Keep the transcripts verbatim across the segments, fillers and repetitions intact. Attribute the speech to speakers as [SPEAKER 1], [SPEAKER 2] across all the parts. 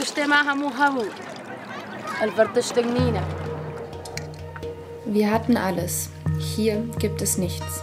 [SPEAKER 1] Wir hatten alles. Hier gibt es nichts.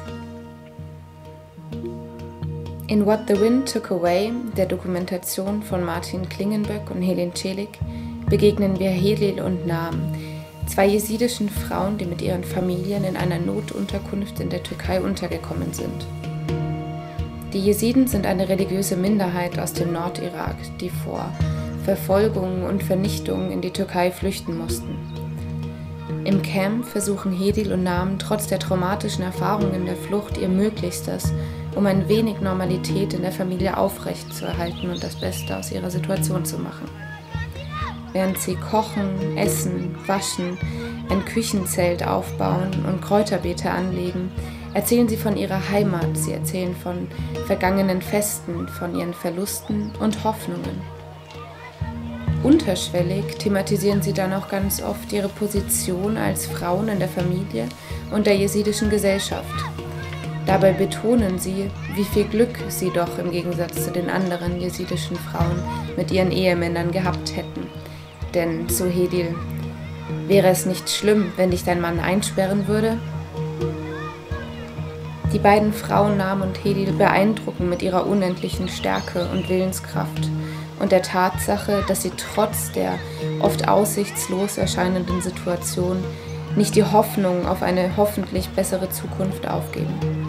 [SPEAKER 1] In What the Wind Took Away, der Dokumentation von Martin Klingenböck und Helin Çelik, begegnen wir Helil und Naam, zwei jesidischen Frauen, die mit ihren Familien in einer Notunterkunft in der Türkei untergekommen sind. Die Jesiden sind eine religiöse Minderheit aus dem Nordirak, die vor Verfolgung und Vernichtung in die Türkei flüchten mussten. Im Camp versuchen Helil und Naam trotz der traumatischen Erfahrungen der Flucht ihr Möglichstes, um ein wenig Normalität in der Familie aufrechtzuerhalten und das Beste aus ihrer Situation zu machen. Während sie kochen, essen, waschen, ein Küchenzelt aufbauen und Kräuterbeete anlegen, erzählen sie von ihrer Heimat, sie erzählen von vergangenen Festen, von ihren Verlusten und Hoffnungen. Unterschwellig thematisieren sie dann auch ganz oft ihre Position als Frauen in der Familie und der jesidischen Gesellschaft. Dabei betonen sie, wie viel Glück sie doch im Gegensatz zu den anderen jesidischen Frauen mit ihren Ehemännern gehabt hätten. Denn, so Helil, wäre es nicht schlimm, wenn dich dein Mann einsperren würde? Die beiden Frauen Naam und Helil beeindrucken mit ihrer unendlichen Stärke und Willenskraft und der Tatsache, dass sie trotz der oft aussichtslos erscheinenden Situation nicht die Hoffnung auf eine hoffentlich bessere Zukunft aufgeben.